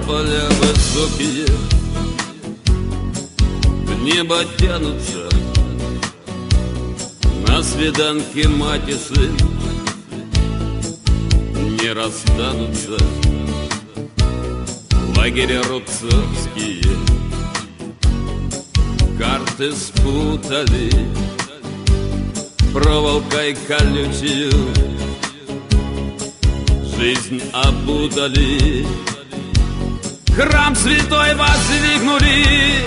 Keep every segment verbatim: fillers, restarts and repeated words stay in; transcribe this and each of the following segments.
тополя высокие в небо тянутся, на свиданке мать и сын не расстанутся. Лагеря рубцовские карты спутали, проволокой колючую жизнь опутали. Храм святой воздвигнули,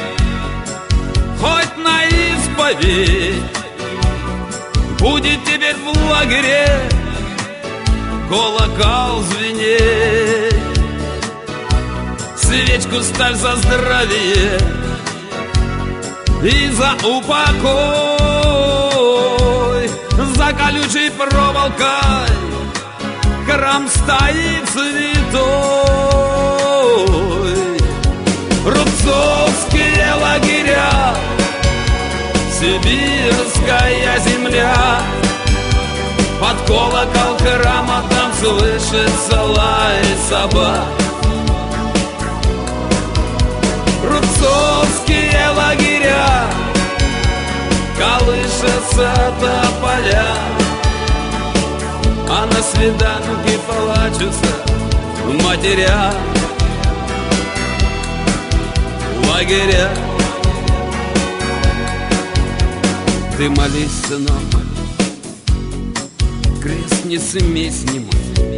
хоть на исповедь будет теперь в лагере колокол звенеть. Свечку ставь за здравие и за упокой, за колючей проволокой храм стоит святой. Рубцовские лагеря, сибирская земля, под колокол храма там слышится лай собак. Рубцовские лагеря, колышется тополя, а на свиданке плачутся матеря. Лагеря. Ты молись, сынок, крест не смей снимать.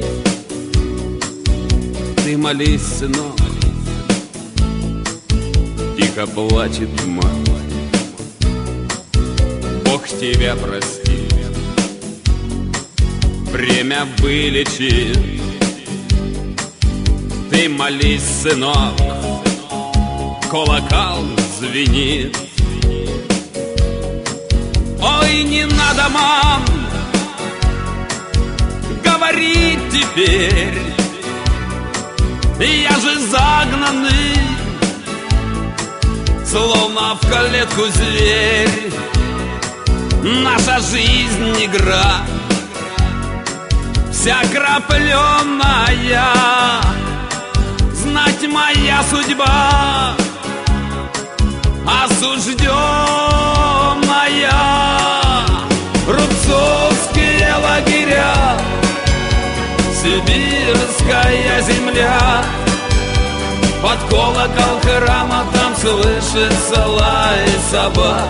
Ты молись, сынок, тихо плачет мать. Бог тебя простит, время вылечит. Ты молись, сынок, колокол звенит. Ой, не надо, мам, говорить теперь, я же загнанный, словно в клетку зверь. Наша жизнь игра, вся крапленая, знать моя судьба осужденная. Рубцовские лагеря, сибирская земля, под колокол храма там слышится лай собак.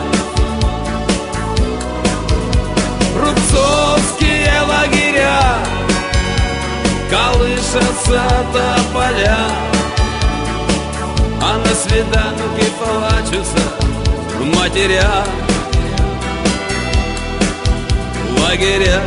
Рубцовские лагеря, колышется тополя, а на свиданке плачутся матеря. Лагеря.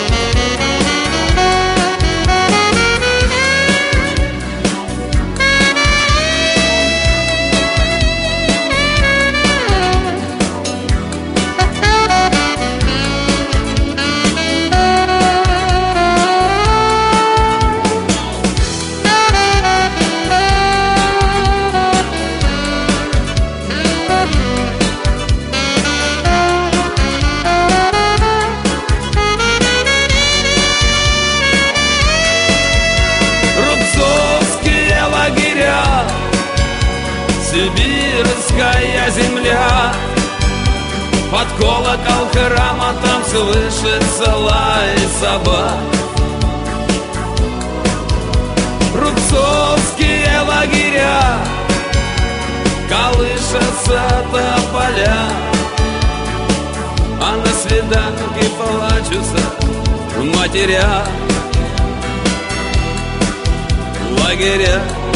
Сибирская земля, под колокол храма там слышится лай собак. Рубцовские лагеря, колышется тополя, а на свиданке плачутся матеря. Лагеря.